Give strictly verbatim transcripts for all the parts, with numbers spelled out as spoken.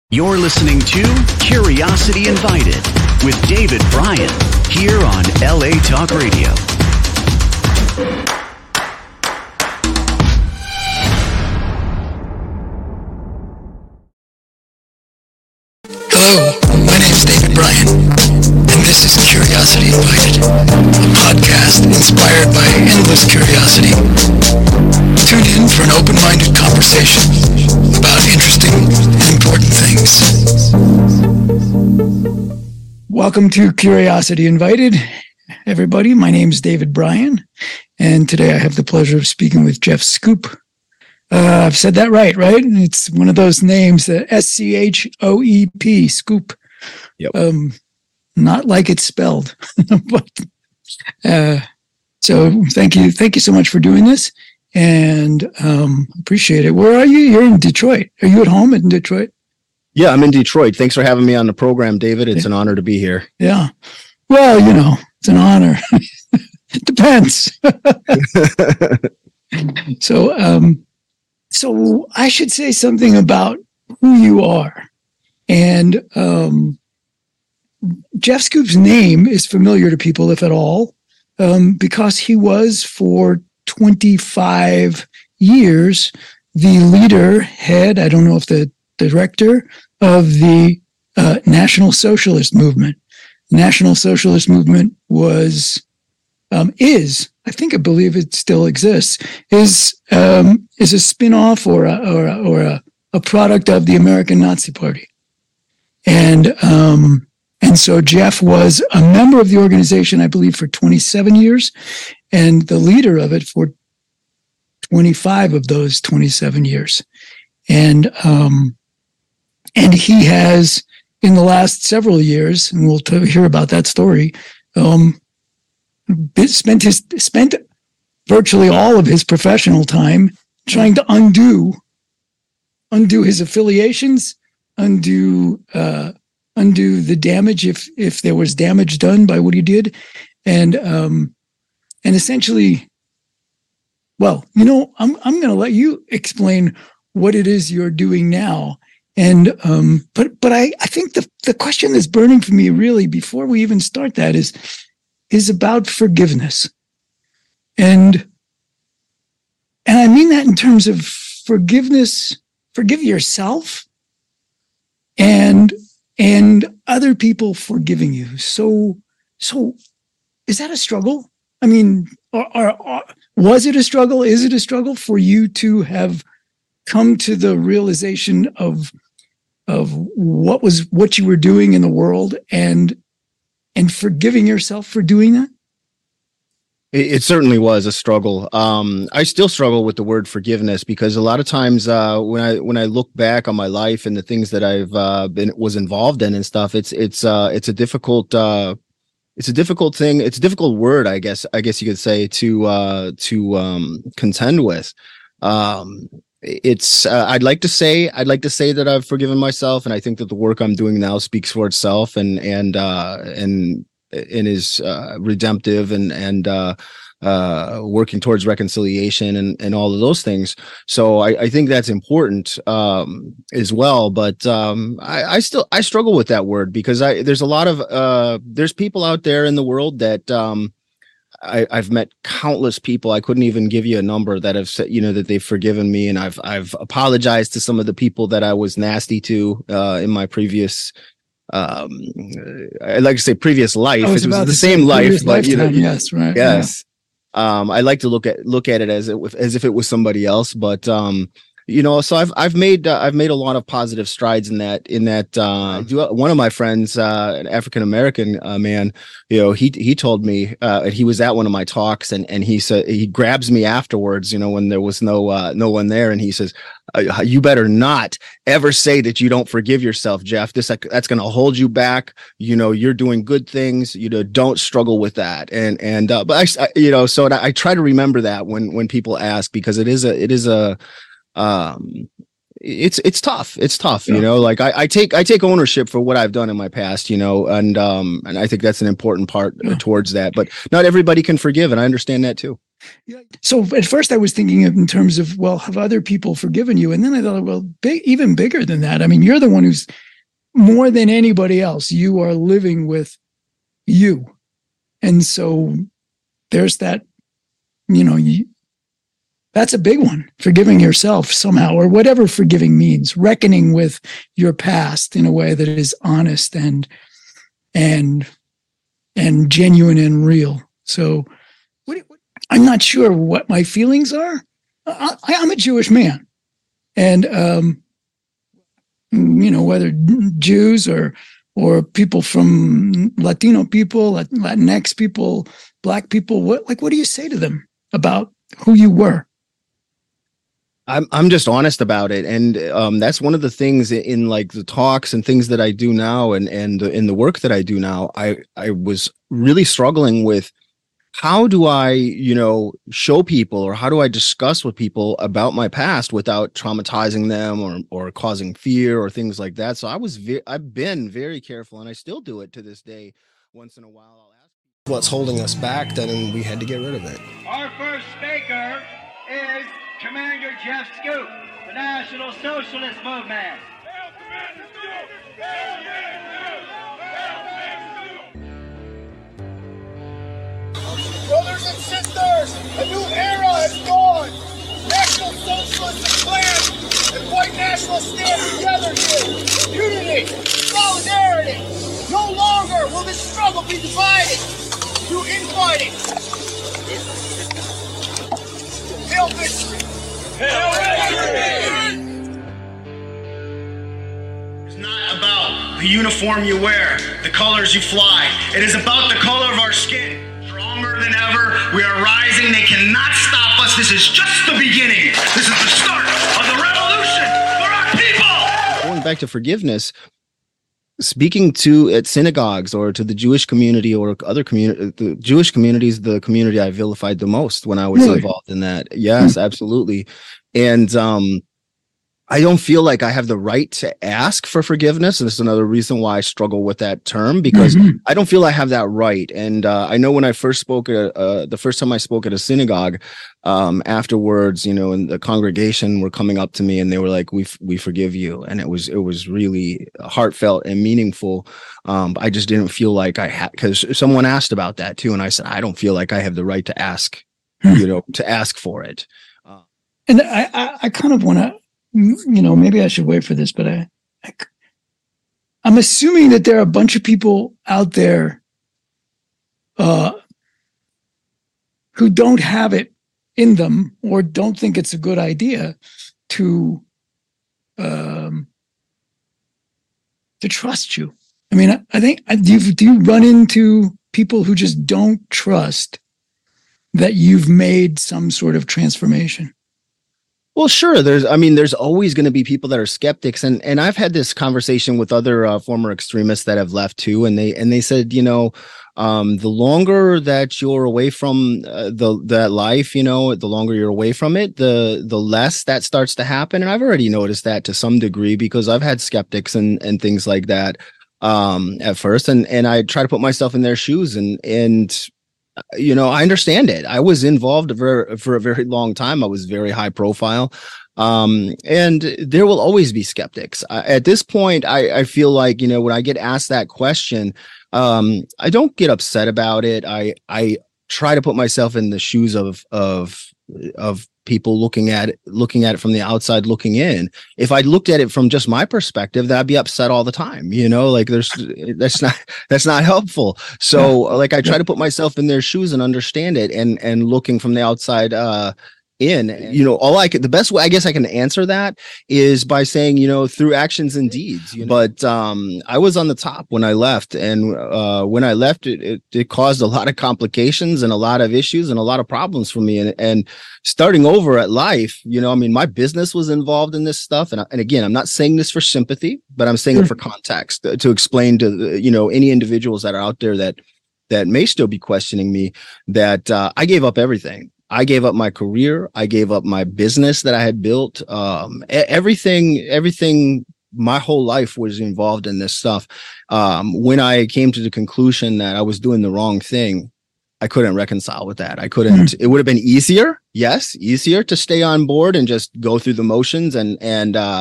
You're listening to Curiosity Invited with David Bryan here on L A Talk Radio. Hello, my name's David Bryan, and this is Curiosity Invited, a podcast inspired by endless curiosity. Tune in for an open-minded conversation about interesting and important things. Welcome to Curiosity Invited, everybody. My name's David Bryan, and today I have the pleasure of speaking with Jeff Schoep. Uh, I've said that right, right? It's one of those names, that S C H O E P, Schoep. Yep. Um, not like it's spelled. but, uh, so thank you. Thank you so much for doing this, and um, appreciate it. Where are you? You're in Detroit. Are you at home in Detroit? Yeah, I'm in Detroit. Thanks for having me on the program, David. It's an honor to be here. Yeah. Well, you know, it's an honor. It depends. so, um, So I should say something about who you are. And um, Jeff Schoep's name is familiar to people, if at all, um, because he was for twenty-five years the leader, head, I don't know if the director of the uh, National Socialist Movement. The National Socialist Movement was, um, is, I think I believe it still exists, is um, is a spin-off or a, or a, or a, a product of the American Nazi Party. And um, and so Jeff was a member of the organization, I believe, for twenty-seven years, and the leader of it for twenty-five of those twenty-seven years. And um, and he has, in the last several years, and we'll t- hear about that story, um, spent his spent virtually all of his professional time trying to undo undo his affiliations, undo uh, undo the damage if if there was damage done by what he did, and um, and essentially, well, you know, I'm I'm going to let you explain what it is you're doing now. And um, but but I, I think the the question that's burning for me really before we even start that is. is about forgiveness. And, and I mean that in terms of forgiveness, forgive yourself and, and other people forgiving you. So, so is that a struggle? I mean, are, are, are, was it a struggle? Is it a struggle for you to have come to the realization of, of what was, what you were doing in the world and And forgiving yourself for doing that? It, it certainly was a struggle. Um, I still struggle with the word forgiveness because a lot of times uh, when I when I look back on my life and the things that I've uh, been was involved in and stuff, it's it's uh, it's a difficult uh, it's a difficult thing. It's a difficult word, I guess. I guess you could say to uh, to um, contend with. Um, It's. Uh, I'd like to say. I'd like to say that I've forgiven myself, and I think that the work I'm doing now speaks for itself, and and uh, and and is uh, redemptive, and and uh, uh, working towards reconciliation, and and all of those things. So I, I think that's important um, as well. But um, I, I still I struggle with that word because I there's a lot of uh, there's people out there in the world that. Um, I, I've met countless people. I couldn't even give you a number that have said, you know, that they've forgiven me, and I've I've apologized to some of the people that I was nasty to uh, in my previous, um, I like to say previous life. It was, it was the the same life, but you know, yes, right, yes. Yeah. Um, I like to look at look at it as it as if it was somebody else, but um, you know, so I've I've made uh, I've made a lot of positive strides in that in that. Uh, one of my friends, uh, an African American uh, man, you know, he he told me, uh, and he was at one of my talks, and and he said he grabs me afterwards, you know, when there was no uh, no one there, and he says, uh, "You better not ever say that you don't forgive yourself, Jeff. This that's going to hold you back. You know, you're doing good things. You know, don't struggle with that." And and uh, but I, you know, so I, I try to remember that when when people ask, because it is a it is a um it's it's tough it's tough yeah. You know, like I, I take I take ownership for what I've done in my past, you know, and um and I think that's an important part yeah. towards that, but not everybody can forgive, and I understand that too. Yeah. So at first I was thinking of in terms of, well, have other people forgiven you? And then I thought, well, big, even bigger than that. I mean, you're the one who's more than anybody else. You are living with you. And so there's that, you know, you, that's a big one, forgiving yourself somehow, or whatever forgiving means, reckoning with your past in a way that is honest and, and, and genuine and real. So what, what I'm not sure what my feelings are. I, I'm a Jewish man, and um, you know, whether Jews or or people from Latino people, Latinx people, Black people, what like what do you say to them about who you were? I'm I'm just honest about it, and um, that's one of the things in, in like the talks and things that I do now, and and in the work that I do now. I I was really struggling with. How do I, you know, show people, or how do I discuss with people about my past without traumatizing them or or causing fear or things like that? So I was, ve- I've been very careful, and I still do it to this day. Once in a while, I'll ask what's holding us back, then we had to get rid of it. Our first speaker is Commander Jeff Scoop, the National Socialist Movement. Hail Commander Scoop! Hail Commander Scoop! Brothers and sisters, a new era has dawned. National Socialists and clans and white nationalists stand together here. Unity, solidarity. No longer will this struggle be divided through infighting. Hail victory! Hail victory! It's not about the uniform you wear, the colors you fly. It is about the color of our skin. Stronger than ever, we are rising. They cannot stop us. This is just the beginning. This is the start of the revolution for our people. Going back to forgiveness, speaking to at synagogues or to the Jewish community or other community, the Jewish community is the community I vilified the most when I was Really? involved in that. Yes, absolutely. And um, I don't feel like I have the right to ask for forgiveness. And this is another reason why I struggle with that term, because Mhm. I don't feel I have that right. And uh, I know when I first spoke, at, uh, the first time I spoke at a synagogue, um, afterwards, you know, and the congregation were coming up to me and they were like, we, f- we forgive you. And it was, it was really heartfelt and meaningful. Um, I just didn't feel like I had, because someone asked about that too. And I said, I don't feel like I have the right to ask, you know, to ask for it. Uh, And I, I, I kind of want to, you know, maybe I should wait for this, but I, I, I'm assuming that there are a bunch of people out there uh, who don't have it in them or don't think it's a good idea to um, to trust you. I mean, I, I think do you, do you run into people who just don't trust that you've made some sort of transformation? Well, sure. There's, I mean, there's always going to be people that are skeptics, and and I've had this conversation with other uh, former extremists that have left too, and they and they said, you know, um, the longer that you're away from uh, the that life, you know, the longer you're away from it, the the less that starts to happen. And I've already noticed that to some degree because I've had skeptics and and things like that um, at first, and and I try to put myself in their shoes, and and. You know, I understand it. I was involved for, for a very long time. I was very high profile. Um, and there will always be skeptics. I, at this point, I, I feel like, you know, when I get asked that question, um, I don't get upset about it. I, I try to put myself in the shoes of, of, of people looking at it, looking at it from the outside, looking in. If I looked at it from just my perspective, then I'd be upset all the time. You know, like there's, that's not, that's not helpful. So like, I try to put myself in their shoes and understand it, and, and looking from the outside, uh, in, you know, all I could, the best way I guess I can answer that is by saying, you know, through actions and deeds, you know? But, um, I was on the top when I left, and, uh, when I left, it, it, it caused a lot of complications and a lot of issues and a lot of problems for me. And, and starting over at life, you know, I mean, my business was involved in this stuff. And, and again, I'm not saying this for sympathy, but I'm saying it for context, uh, to explain to, you know, any individuals that are out there that, that may still be questioning me, that, uh, I gave up everything. I gave up my career. I gave up my business that I had built. Um, everything, everything, my whole life was involved in this stuff. Um, when I came to the conclusion that I was doing the wrong thing, I couldn't reconcile with that. I couldn't, it would have been easier. Yes. Easier to stay on board and just go through the motions and, and, uh,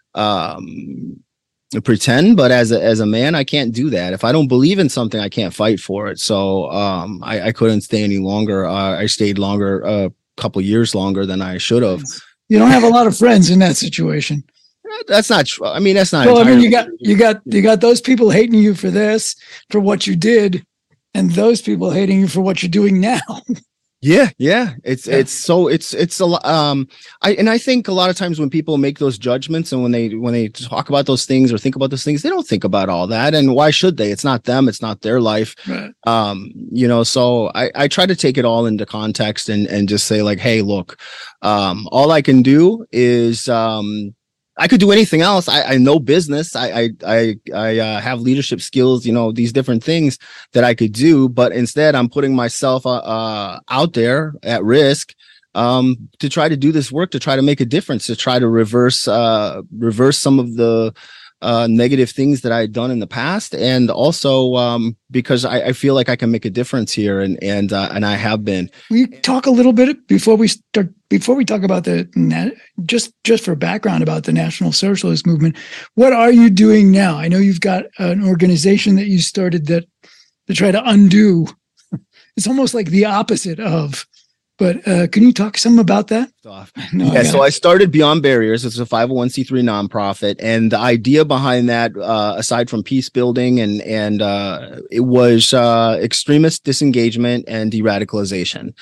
um, pretend, but as a, as a man, I can't do that. If I don't believe in something, I can't fight for it. So, um, I, I couldn't stay any longer. Uh, I stayed longer, a uh, couple years longer than I should have. You don't have a lot of friends in that situation. That's not true. I mean, that's not. Well, I mean, you got, you got, you got those people hating you for this, for what you did, and those people hating you for what you're doing now. Yeah, yeah. It's Yeah. it's so it's it's a lot. Um, I and I think a lot of times when people make those judgments and when they when they talk about those things or think about those things, they don't think about all that. And why should they? It's not them. It's not their life. Right. Um, you know. So I I try to take it all into context and and just say like, hey, look, um, all I can do is um. I could do anything else. I, I know business. I I I, I uh, have leadership skills. You know, these different things that I could do, but instead, I'm putting myself uh, uh, out there at risk um, to try to do this work, to try to make a difference, to try to reverse uh, reverse some of the uh, negative things that I had done in the past, and also um, because I, I feel like I can make a difference here, and and uh, and I have been. We talk a little bit before we start. Before we talk about the na- just just for background about the National Socialist Movement, what are you doing now? I know you've got an organization that you started that to try to undo. It's almost like the opposite of. But uh, can you talk some about that? No, yeah, I so I started Beyond Barriers. It's a five oh one c three nonprofit, and the idea behind that, uh, aside from peace building, and and uh, it was uh, extremist disengagement and de-radicalization.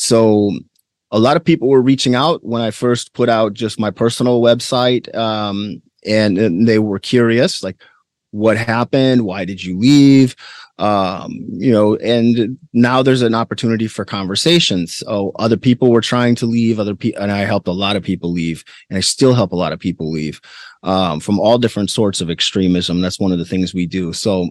So a lot of people were reaching out when I first put out just my personal website, um, and, and they were curious, like, what happened? Why did you leave? Um, you know, and now there's an opportunity for conversations. So other people were trying to leave, other people, and I helped a lot of people leave, and I still help a lot of people leave, um, from all different sorts of extremism. That's one of the things we do. So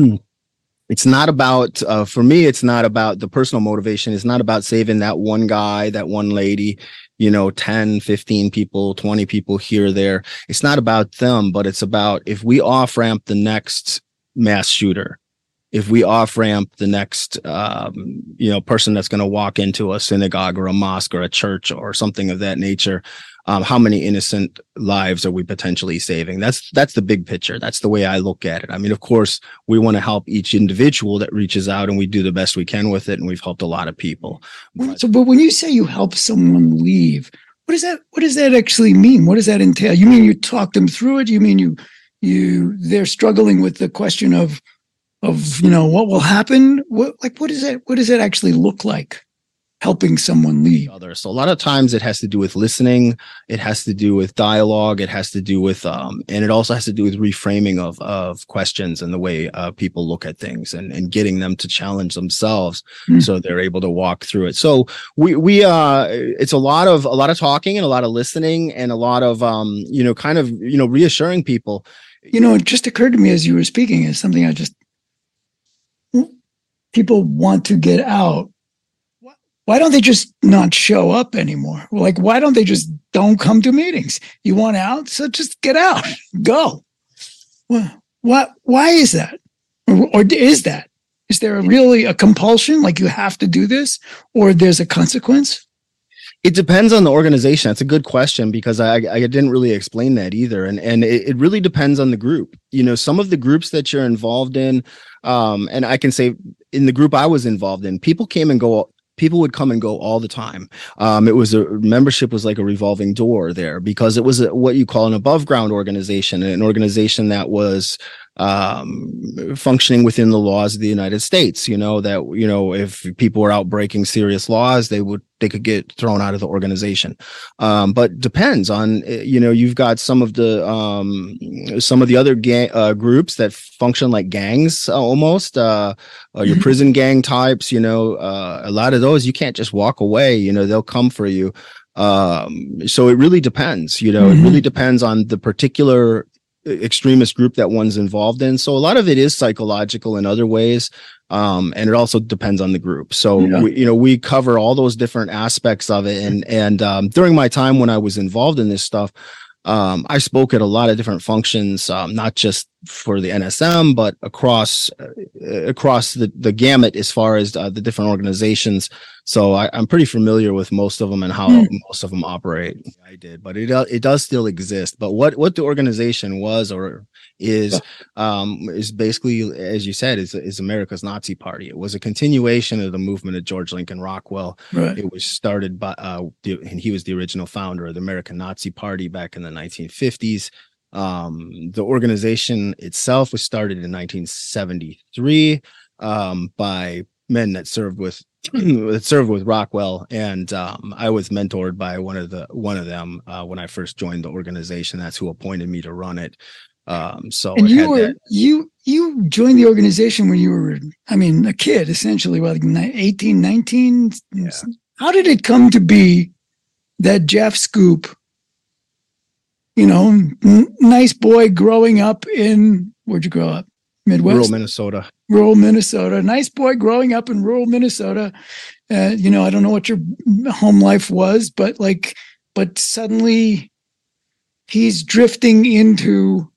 it's not about, uh, for me, it's not about the personal motivation. It's not about saving that one guy, that one lady, you know, ten, fifteen people, twenty people here or there. It's not about them, but it's about if we off ramp the next mass shooter, if we off ramp the next, um, you know, person that's going to walk into a synagogue or a mosque or a church or something of that nature, um, how many innocent lives are we potentially saving? That's that's the big picture. That's the way I look at it. I mean, of course, we want to help each individual that reaches out, and we do the best we can with it. And we've helped a lot of people. So, but when you say you help someone leave, what does that what does that actually mean? What does that entail? You mean you talk them through it? You mean you you they're struggling with the question of of you know what will happen? What like what does that what does that actually look like? Helping someone leave. So a lot of times it has to do with listening. It has to do with dialogue. It has to do with, um, and it also has to do with reframing of, of questions and the way uh, people look at things, and, and getting them to challenge themselves mm. so they're able to walk through it. So we, we, uh, it's a lot of, a lot of talking and a lot of listening and a lot of, um, you know, kind of, you know, reassuring people. You know, it just occurred to me as you were speaking is something I just, people want to get out. Why don't they just not show up anymore? Like, why don't they just don't come to meetings? You want out? So just get out, go. Well, what, why is that? Or, or is that? Is there a really a compulsion? Like you have to do this, or there's a consequence? It depends on the organization. That's a good question, because I, I didn't really explain that either. And, and it, it really depends on the group. You know, some of the groups that you're involved in, um, and I can say in the group I was involved in, people came and go People would come and go all the time. Um, it was a membership was like a revolving door there, because it was a, what you call an above ground organization, an organization that was um, functioning within the laws of the United States. You know, that, you know, if people were out breaking serious laws, they would, they could get thrown out of the organization. Um, but depends on, you know, you've got some of the, um, some of the other gang, uh, groups that function like gangs uh, almost, uh, uh, your prison gang types, you know, uh, a lot of those, you can't just walk away, you know, they'll come for you. Um, so it really depends, you know, mm-hmm. it really depends on the particular extremist group that one's involved in. So a lot of it is psychological in other ways. Um, and it also depends on the group. So, yeah. we, you know, we cover all those different aspects of it. And, and, um, during my time when I was involved in this stuff, um, I spoke at a lot of different functions, um, not just for the N S M, but across uh, across the, the gamut as far as uh, the different organizations. So I, I'm pretty familiar with most of them and how mm. most of them operate. I did, but it it does still exist. But what what the organization was or is um, is basically, as you said, is is America's Nazi Party. It was a continuation of the movement of George Lincoln Rockwell. Right. It was started by uh, the, and he was the original founder of the American Nazi Party back in the nineteen fifties. Um, the organization itself was started in nineteen seventy-three um, by men that served with that served with Rockwell, and um, I was mentored by one of the one of them uh, when I first joined the organization. That's who appointed me to run it. Um, so and you were that. you you joined the organization when you were, I mean, a kid essentially, like eighteen, nineteen. Yeah. How did it come to be that Jeff Schoep, you know, n- nice boy growing up in, where'd you grow up? Midwest? Rural Minnesota. Rural Minnesota. Nice boy growing up in rural Minnesota. Uh, you know, I don't know what your home life was, but like, but suddenly he's drifting into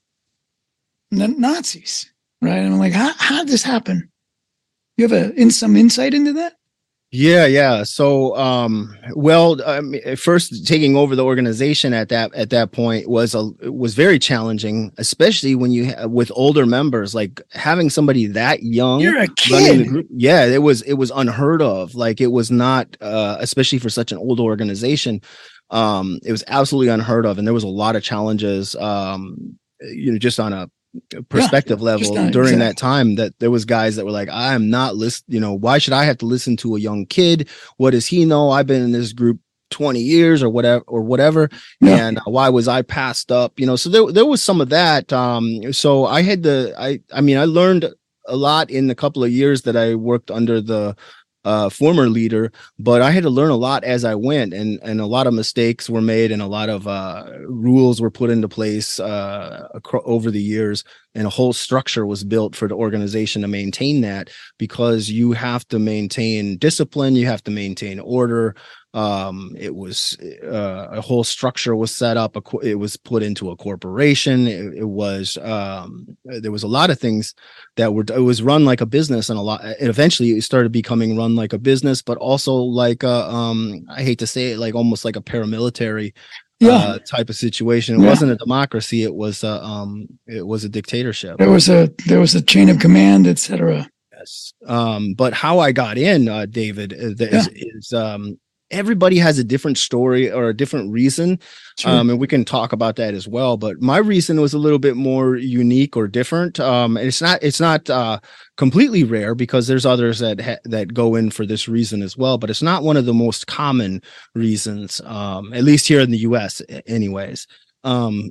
Nazis, right? And I'm like, how, how did this happen? You have a, in some insight into that? Yeah, yeah. So, um, well, um, first taking over the organization at that at that point was a was very challenging, especially when you with older members. Like having somebody that young, you're a kid. The group, yeah, it was it was unheard of. Like it was not, uh, especially for such an old organization. Um, it was absolutely unheard of, and there was a lot of challenges. Um, you know, just on a perspective yeah, level not, during exactly. that time, that there was guys that were like, I am not list, you know, why should I have to listen to a young kid? What does he know? I've been in this group twenty years or whatever, or whatever. Yeah. And uh, why was I passed up? You know, so there, there was some of that. Um, so I had to, I, I mean, I learned a lot in the couple of years that I worked under the uh, former leader, but I had to learn a lot as I went, and, and a lot of mistakes were made, and a lot of uh, rules were put into place uh, acro- over the years, and a whole structure was built for the organization to maintain that, because you have to maintain discipline, you have to maintain order. Um, it was uh, a whole structure was set up. It was put into a corporation. It, it was um, there was a lot of things that were. It was run like a business, and a lot. And eventually, it started becoming run like a business, but also like a, um, I hate to say it, like almost like a paramilitary yeah. uh, type of situation. It yeah. wasn't a democracy. It was a um, it was a dictatorship. There was a there was a chain of command, et cetera. Yes. Um, but how I got in, uh, David, is, yeah. is um. everybody has a different story or a different reason. Sure. Um, and we can talk about that as well. But my reason was a little bit more unique or different. Um, and it's not, it's not uh, completely rare, because there's others that, ha- that go in for this reason as well, but it's not one of the most common reasons, um, at least here in the U S anyways. Um,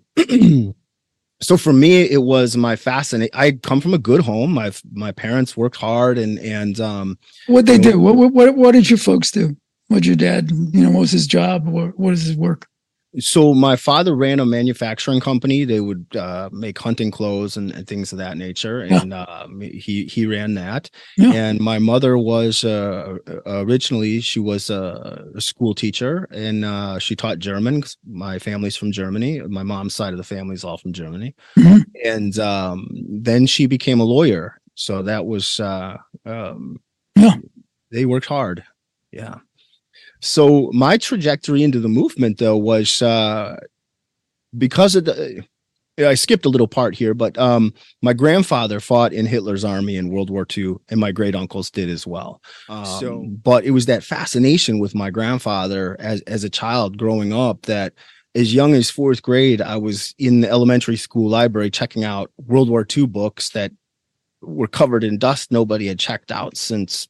So for me, it was my fascination. I come from a good home. My, my parents worked hard, and, and, um, what they do, what, what, what did your folks do? What'd your dad, you know, what was his job? What, what is his work? So my father ran a manufacturing company. They would uh, make hunting clothes and, and things of that nature. And yeah. uh, he, he ran that. Yeah. And my mother was uh, originally, she was a, a school teacher, and uh, she taught German. My family's from Germany. My mom's side of the family is all from Germany. Mm-hmm. And um, then she became a lawyer. So that was, uh, um, yeah. they worked hard. Yeah. So my trajectory into the movement, though, was uh, because of the, I skipped a little part here, but um, my grandfather fought in Hitler's army in World War Two, and my great uncles did as well. Um, so, but it was that fascination with my grandfather as, as a child growing up, that as young as fourth grade, I was in the elementary school library checking out World War Two books that were covered in dust nobody had checked out since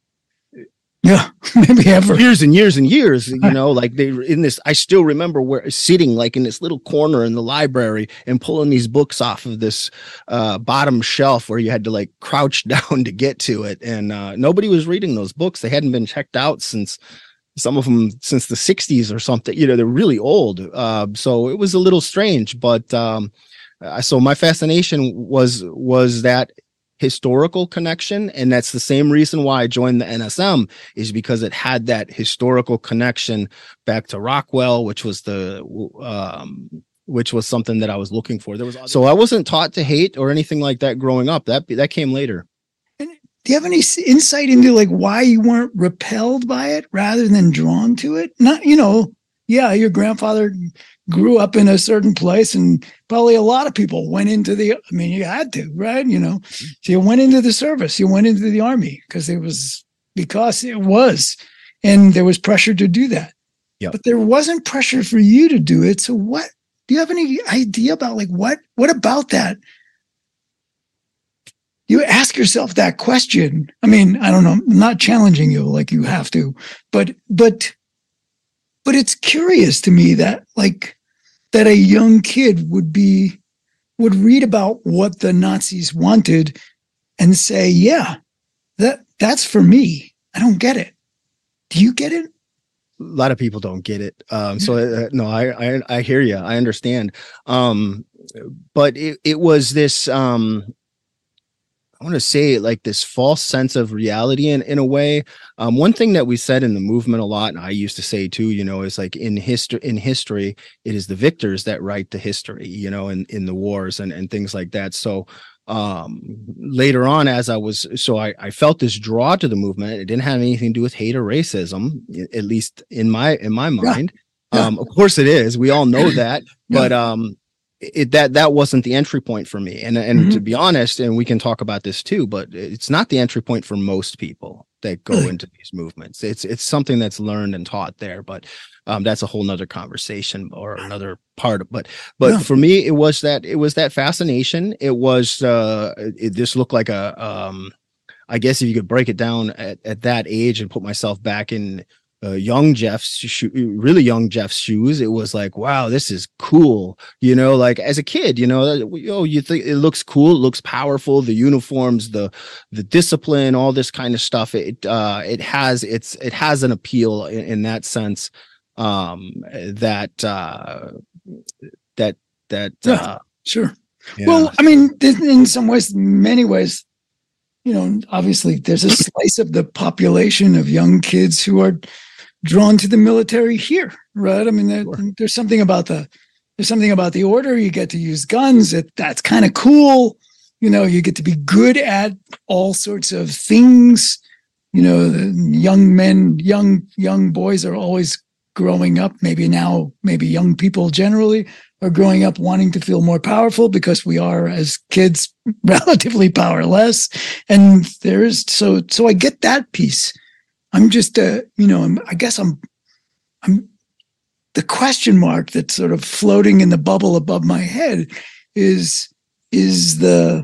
Yeah, maybe ever. Years and years and years, you know, like they were in this. I still remember where sitting like in this little corner in the library and pulling these books off of this uh, bottom shelf where you had to like crouch down to get to it. And uh, nobody was reading those books. They hadn't been checked out since, some of them since the sixties or something. You know, they're really old. Uh, so it was a little strange. But um, so my fascination was was that historical connection, and that's the same reason why I joined the N S M, is because it had that historical connection back to Rockwell, which was the um, which was something that I was looking for. There was so I wasn't taught to hate or anything like that growing up. That that came later. And do you have any s- insight into like why you weren't repelled by it rather than drawn to it? Not, you know, yeah, your grandfather grew up in a certain place, and probably a lot of people went into the, I mean, you had to, right? You know, so you went into the service, you went into the army because it was, because it was, and there was pressure to do that. Yep. But there wasn't pressure for you to do it. So what, do you have any idea about like what, what about that? You ask yourself that question. I mean, I don't know, I'm not challenging you like you have to, but, but, but it's curious to me that like, that a young kid would be, would read about what the Nazis wanted and say, yeah, that that's for me. I don't get it. Do you get it? A lot of people don't get it. Um, so uh, no, I, I, I hear you. I understand. Um, but it, it was this, um, I want to say like this false sense of reality in, in a way. Um, one thing that we said in the movement a lot, and I used to say too, you know, is like in history, in history, it is the victors that write the history, you know, in, in the wars and, and things like that. So um, later on, as I was, so I, I felt this draw to the movement. It didn't have anything to do with hate or racism, at least in my, in my mind. Yeah. Yeah. Um, of course it is. We all know that, yeah. but, um, It, that that wasn't the entry point for me, and and mm-hmm. to be honest, and we can talk about this too, but it's not the entry point for most people that go into these movements. It's it's something that's learned and taught there, but um, that's a whole nother conversation or another part. Of, but but yeah. for me, it was that it was that fascination. It was uh, it just looked like a um, I guess if you could break it down at at that age and put myself back in. Uh, young Jeff's sho- really young Jeff's shoes. It was like, wow, this is cool. You know, like as a kid, you know, oh, you think it looks cool, it looks powerful. The uniforms, the the discipline, all this kind of stuff. It uh, it has it's it has an appeal in, in that sense. Um, that uh, that that yeah, uh, sure. Yeah. Well, I mean, in some ways, many ways, you know, obviously, there's a slice of the population of young kids who are drawn to the military here, right? I mean, there, sure. there's something about the there's something about the order. You get to use guns. It, that's kind of cool. You know, you get to be good at all sorts of things. You know, the young men, young young boys are always growing up. Maybe now, maybe young people generally are growing up wanting to feel more powerful because we are, as kids, relatively powerless. And there's so so I get that piece. I'm just, uh, you know, I'm, I guess I'm, I'm the question mark that's sort of floating in the bubble above my head is, is the,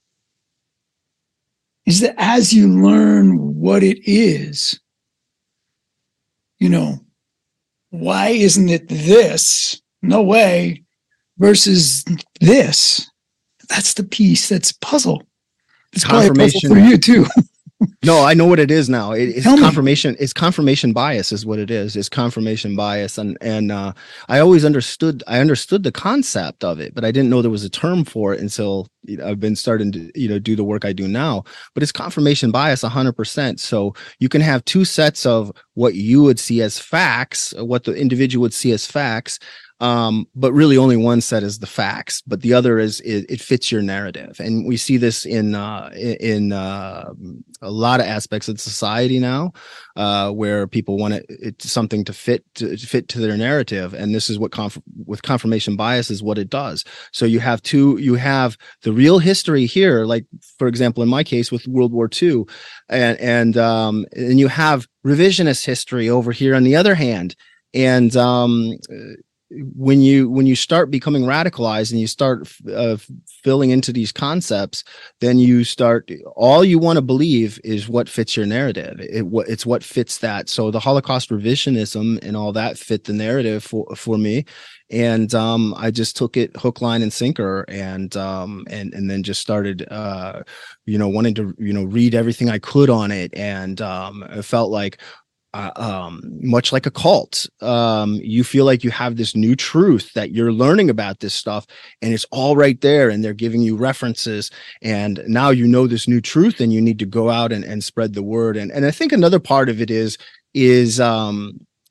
is that as you learn what it is, you know, why isn't it this? No way, versus this. That's the piece that's puzzle. It's probably a puzzle for you too. No, I know what it is now. It, it's Tell confirmation. Me. It's confirmation bias is what it is. It's confirmation bias. And, and, uh, I always understood, I understood the concept of it, but I didn't know there was a term for it until you know, I've been starting to, you know, do the work I do now, but it's confirmation bias a hundred percent. So you can have two sets of what you would see as facts, what the individual would see as facts. Um, but really only one set is the facts, but the other is it, it fits your narrative. And we see this in, uh, in, uh, a lot of aspects of society now, uh, where people want it, it's something to fit, to fit to their narrative. And this is what conf- with confirmation bias is what it does. So you have two, you have the real history here, like, for example, in my case with World War Two, and, and, um, and you have revisionist history over here on the other hand. And, um, when you when you start becoming radicalized and you start uh, filling into these concepts, then you start all you want to believe is what fits your narrative. It what it's what fits that. So the Holocaust revisionism and all that fit the narrative for for me, and um, I just took it hook, line, and sinker, and um, and and then just started uh, you know wanting to you know read everything I could on it, and um, I felt like. Uh, um, much like a cult, um, you feel like you have this new truth that you're learning about this stuff, and it's all right there, and they're giving you references, and now you know this new truth, and you need to go out and, and spread the word. And and I think another part of it is is um,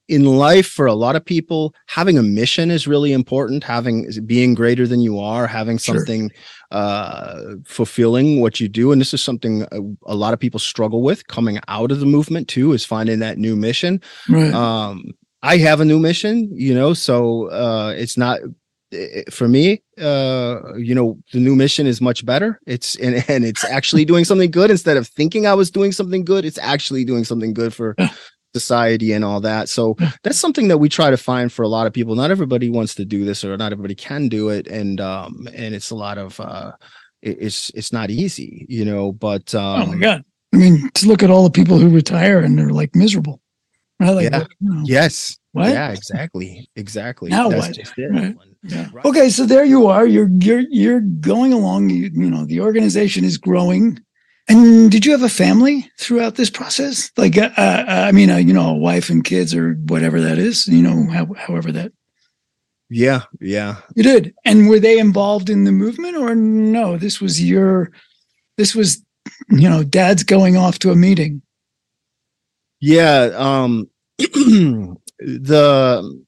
in life, for a lot of people, having a mission is really important. Having being greater than you are, having something sure. uh, fulfilling what you do, and this is something a, a lot of people struggle with coming out of the movement too. Is finding that new mission. Right. Um, I have a new mission, you know, so uh, it's not. For me, uh, you know, the new mission is much better. It's and, and it's actually doing something good instead of thinking I was doing something good. It's actually doing something good for society and all that. So that's something that we try to find for a lot of people. Not everybody wants to do this, or not everybody can do it, and um, and it's a lot of uh, it, it's it's not easy, you know. But um, oh my god, I mean, to look at all the people who retire and they're like miserable. Right? Like, yeah. you know, yes. What? Yeah. Exactly. Exactly. Now That's what? just it. Right. Yeah. Right. Okay, so there you are. You're you're you're going along. You, you know, the organization is growing. And did you have a family throughout this process? Like, uh, uh, I mean, uh, you know, a wife and kids, or whatever that is. You know, how, however that. Yeah. Yeah. You did. And were they involved in the movement, or no? This was your. This was, you know, dad's going off to a meeting. Yeah. Um. the.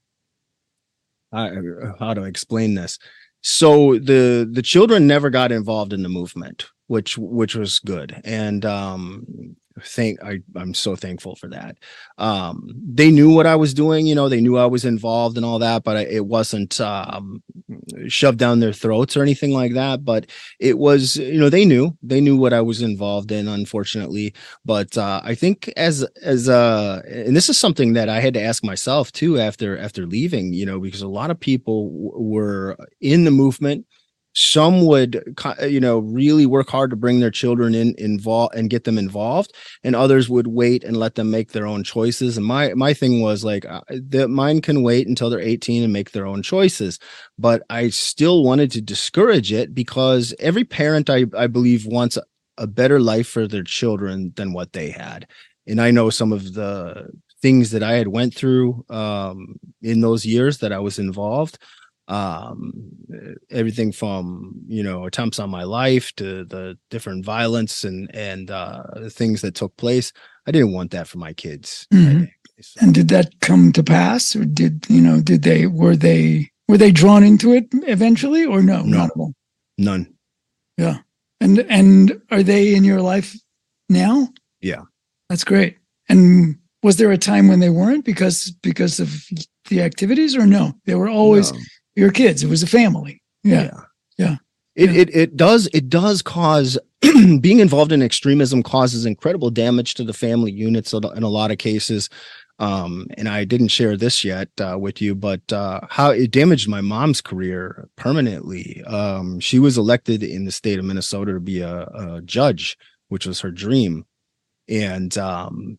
I, how do I explain this? So the the children never got involved in the movement, which which was good, and um, thank I I'm so thankful for that. Um, they knew what I was doing, you know, they knew I was involved and all that, but it wasn't um, shoved down their throats or anything like that. But it was, you know, they knew they knew what I was involved in, unfortunately. But uh, I think as as uh, and this is something that I had to ask myself too after after leaving, you know, because a lot of people w- were in the movement. Some would, you know, really work hard to bring their children in involved and get them involved, and others would wait and let them make their own choices. And my my thing was like, uh, that mine can wait until they're eighteen and make their own choices. But I still wanted to discourage it, because every parent, I I believe, wants a, a better life for their children than what they had. And I know some of the things that I had went through um, in those years that I was involved. Um, everything from, you know, attempts on my life to the different violence and, and, uh, things that took place. I didn't want that for my kids. Mm-hmm. So. And did that come to pass, or did, you know, did they, were they, were they drawn into it eventually, or no? No. Not at all. None. Yeah. And, and are they in your life now? Yeah. That's great. And was there a time when they weren't because, because of the activities, or no? They were always, no. Your kids, it was a family. Yeah. Yeah. yeah. It, it it does it does cause being involved in extremism causes incredible damage to the family units in a lot of cases. Um, and I didn't share this yet uh, with you, but uh, how it damaged my mom's career permanently. Um, she was elected in the state of Minnesota to be a, a judge, which was her dream. And um,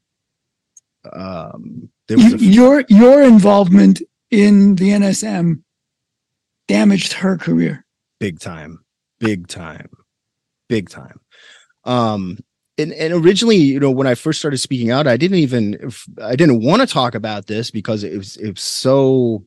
um, there was a- your your involvement in the N S M damaged her career. Big time, big time, big time. Um, and, and originally, you know, when I first started speaking out, I didn't even, I didn't want to talk about this because it was, it was so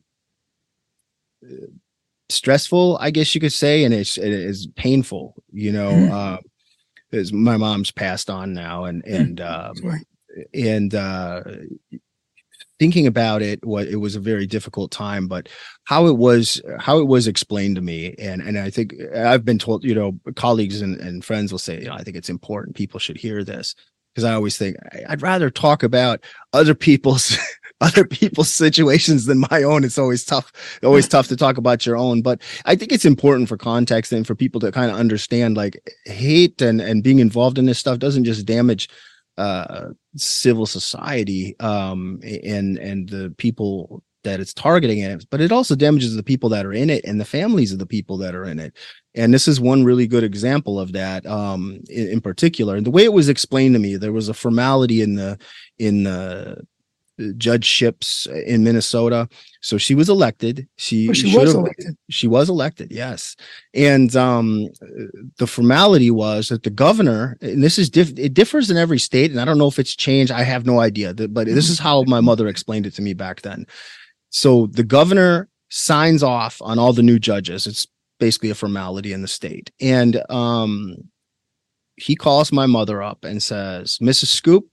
stressful, I guess you could say. And it's, it is painful, you know, mm-hmm. uh, because my mom's passed on now, and, and, um, and, uh, thinking about it, what it was a very difficult time, but how it was, how it was explained to me. And, and I think I've been told, you know, colleagues and, and friends will say, you know, I think it's important. People should hear this. Cause I always think I'd rather talk about other people's, other people's situations than my own. It's always tough, always tough to talk about your own, but I think it's important for context and for people to kind of understand, like, hate and, and being involved in this stuff doesn't just damage uh civil society um and and the people that it's targeting it, but it also damages the people that are in it and the families of the people that are in it. And this is one really good example of that um in, in particular. And the way it was explained to me, there was a formality in the in the judgeships in Minnesota. So she was elected. She, oh, she was elected. She was elected. Yes. And um, the formality was that the governor, and this is, diff- it differs in every state. And I don't know if it's changed. I have no idea, but this is how my mother explained it to me back then. So the governor signs off on all the new judges. It's basically a formality in the state. And um, he calls my mother up and says, Missus Scoop,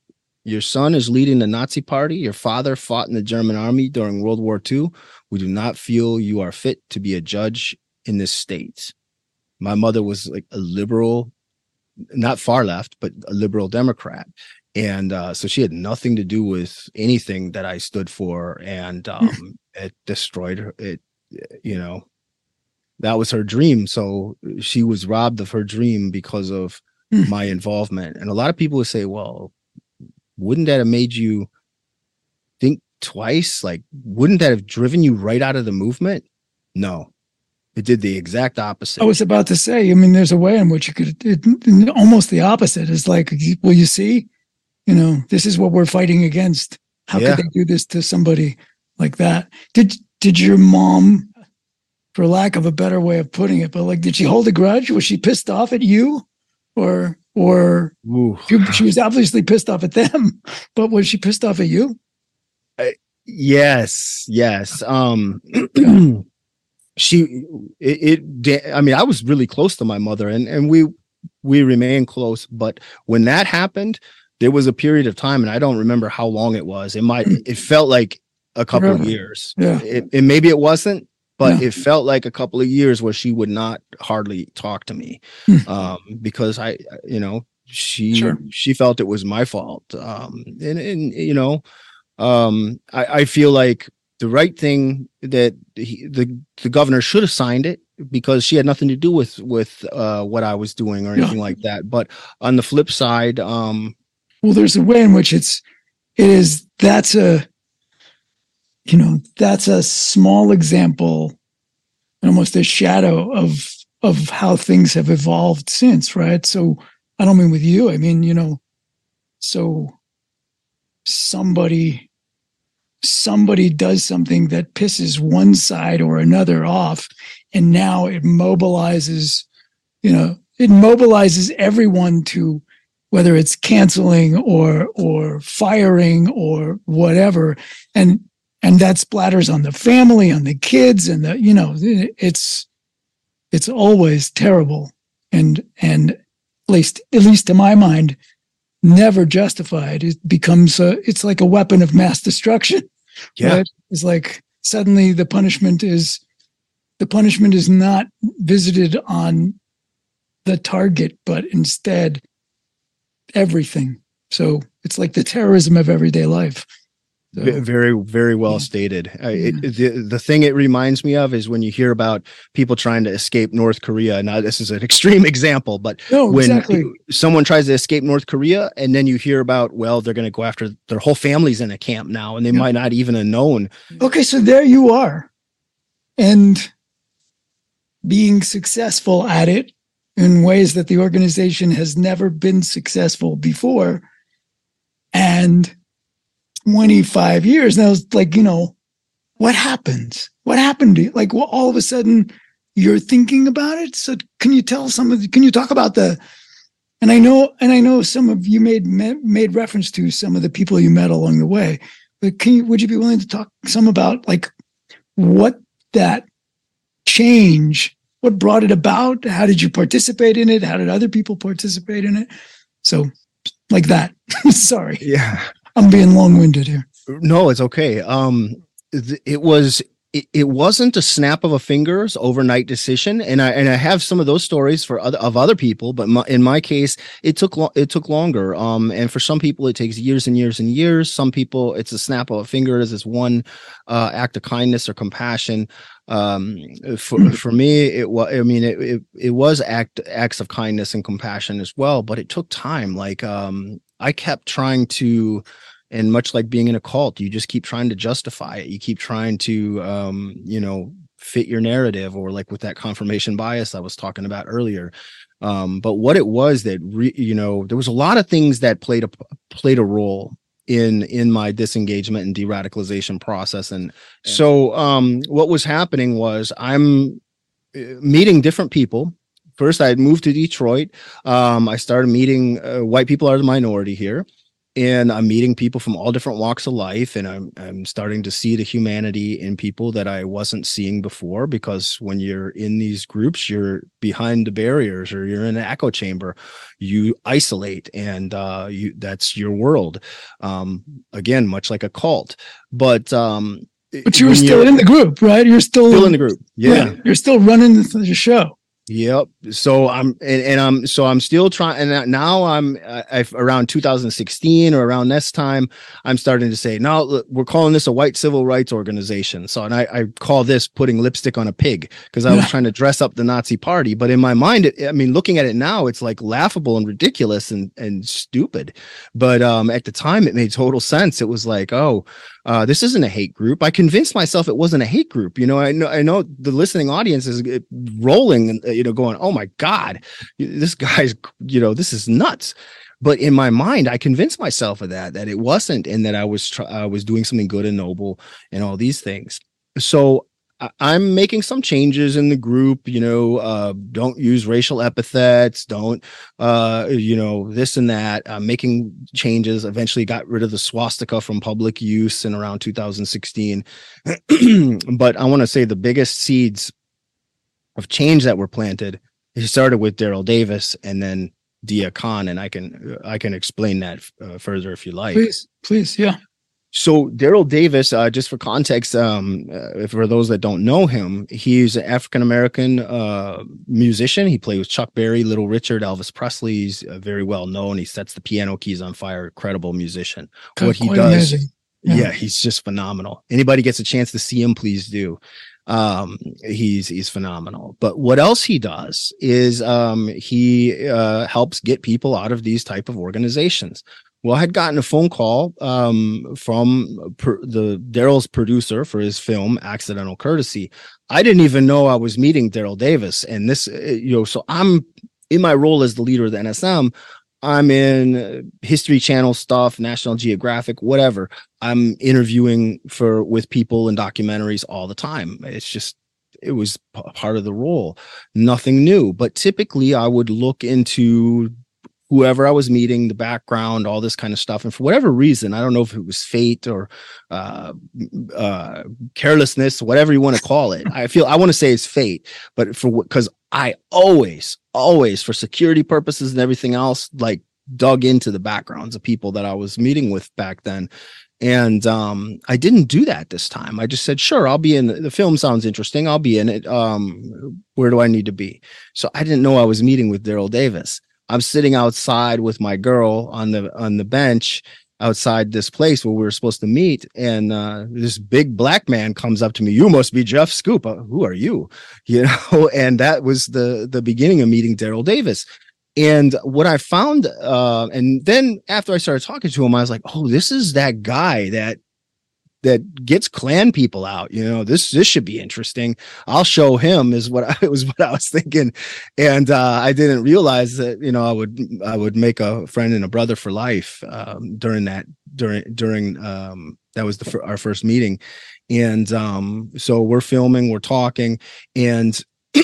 Your son is leading the Nazi party. Your father fought in the German army during World War Two. We do not feel you are fit to be a judge in this state. My mother was like a liberal, not far left, but a liberal Democrat. And uh, so she had nothing to do with anything that I stood for. And um, it destroyed her. It, you know, that was her dream. So she was robbed of her dream because of mm. my involvement. And a lot of people would say, well, wouldn't that have made you think twice? Like, wouldn't that have driven you right out of the movement? No. It did the exact opposite. I was about to say, I mean, there's a way in which you could, it, almost the opposite. It's like, well, you see, you know, this is what we're fighting against. How yeah. could they do this to somebody like that? Did did your mom, for lack of a better way of putting it, but like, did she hold a grudge? Was she pissed off at you? Or, or she, she was obviously pissed off at them, but was she pissed off at you? Uh, yes, yes. Um, she it, it I mean, I was really close to my mother, and and we we remain close, but when that happened, there was a period of time, and I don't remember how long it was. It might it felt like a couple yeah. of years. Yeah. It, and maybe it wasn't, but yeah. it felt like a couple of years where she would not hardly talk to me. um because I you know, she sure. she felt it was my fault. Um and, and you know, um I, I feel like the right thing that he, the the governor should have signed it, because she had nothing to do with with uh, what I was doing or anything yeah. like that. But on the flip side, um, well, there's a way in which it's it is that's a you know that's a small example, almost a shadow of of how things have evolved since, right? So I don't mean with you. I mean, you know, so somebody. somebody does something that pisses one side or another off, and now it mobilizes, you know, it mobilizes everyone to, whether it's canceling or or firing or whatever, and and that splatters on the family, on the kids, and the, you know, it's it's always terrible, and and at least at least to my mind, never justified. It becomes a, it's like a weapon of mass destruction. Yeah. Right? It's like suddenly the punishment is the punishment is not visited on the target, but instead everything. So it's like the terrorism of everyday life. So, very, very well yeah. stated. Uh, it, the, the thing it reminds me of is when you hear about people trying to escape North Korea. Now, this is an extreme example, but no, when exactly. someone tries to escape North Korea, and then you hear about, well, they're going to go after their whole family's in a camp now, and they yeah. might not even have known. Okay, so there you are. And being successful at it in ways that the organization has never been successful before. And twenty-five years. And I was like, you know, what happens? What happened to you? Like, well, all of a sudden you're thinking about it. So can you tell some of the, can you talk about the, and I know, and I know some of you made, made reference to some of the people you met along the way, but can you, would you be willing to talk some about like what that change, what brought it about? How did you participate in it? How did other people participate in it? So like that. Sorry. Yeah. I'm being long-winded here. No, it's okay. Um, th- it was it, it wasn't a snap of a fingers overnight decision, and I and I have some of those stories for other of other people, but my, in my case, it took lo- it took longer. Um, and for some people, it takes years and years and years. Some people, it's a snap of a finger. It's one uh, act of kindness or compassion. Um, for mm-hmm. for me, it was. I mean, it, it it was act acts of kindness and compassion as well, but it took time. Like um. I kept trying to, and much like being in a cult, you just keep trying to justify it. You keep trying to, um, you know, fit your narrative, or like with that confirmation bias I was talking about earlier. Um, but what it was that, re- you know, there was a lot of things that played a played a role in in my disengagement and de-radicalization process. And so um, what was happening was I'm meeting different people. First, I had moved to Detroit. Um, I started meeting uh, white people are the minority here. and I'm meeting people from all different walks of life, and I'm I'm starting to see the humanity in people that I wasn't seeing before, because when you're in these groups, you're behind the barriers or you're in an echo chamber, you isolate, and uh, you that's your world. Um, again, much like a cult, but um, but you were still in the group, right? You're still, still in the group, yeah. yeah. You're still running the, the show. Yep. So I'm and, and I'm so I'm still trying, and now I'm I, around two thousand sixteen or around this time, I'm starting to say, no, look, we're calling this a white civil rights organization. So and I, I call this putting lipstick on a pig, because I yeah. was trying to dress up the Nazi party. But in my mind, it, I mean, looking at it now, it's like laughable and ridiculous and and stupid. But um, at the time, it made total sense. It was like, oh, Uh, this isn't a hate group. I convinced myself it wasn't a hate group. You know, I know, I know the listening audience is rolling, you know, going, oh my God, this guy's, you know, this is nuts. But in my mind, I convinced myself of that, that it wasn't, and that I was, tr- I was doing something good and noble and all these things. So I'm making some changes in the group, you know, uh, don't use racial epithets, don't, uh, you know, this and that, uh, making changes, eventually got rid of the swastika from public use in around two thousand sixteen. But I want to say the biggest seeds of change that were planted, it started with Daryl Davis and then Dia Khan. And I can, I can explain that uh, further if you like. Please, please. Yeah. So Daryl Davis, uh, just for context, um, uh, for those that don't know him, he's an African-American uh, musician. He played with Chuck Berry, Little Richard, Elvis Presley. He's uh, very well known. He sets the piano keys on fire. Incredible musician. God, what he does, yeah. yeah, he's just phenomenal. Anybody gets a chance to see him, please do. Um, he's he's phenomenal. But what else he does is um, he uh, helps get people out of these type of organizations. Well, I had gotten a phone call um, from per, the Daryl's producer for his film Accidental Courtesy. I didn't even know I was meeting Daryl Davis, and this, you know, so I'm in my role as the leader of the N S M. I'm in History Channel stuff, National Geographic, whatever. I'm interviewing for with people in documentaries all the time. It's just, it was p- part of the role. Nothing new, but typically I would look into whoever I was meeting, the background, all this kind of stuff. And for whatever reason, I don't know if it was fate or uh, uh, carelessness, whatever you want to call it. I feel I want to say it's fate, but for because I always, always for security purposes and everything else, like dug into the backgrounds of people that I was meeting with back then. And um, I didn't do that this time. I just said, sure, I'll be in the, the film. Sounds interesting. I'll be in it. Um, where do I need to be? So I didn't know I was meeting with Daryl Davis. I'm sitting outside with my girl on the on the bench outside this place where we were supposed to meet, and uh, this big black man comes up to me. You must be Jeff Scoop. Uh, who are you? You know, and that was the the beginning of meeting Daryl Davis. And what I found, uh, and then after I started talking to him, I was like, oh, this is that guy that that gets Klan people out. You know, this this should be interesting. I'll show him is what I it was what I was thinking. And uh, I didn't realize that, you know, I would I would make a friend and a brother for life um, during that during during um, that was the our first meeting. And um, so we're filming, we're talking, and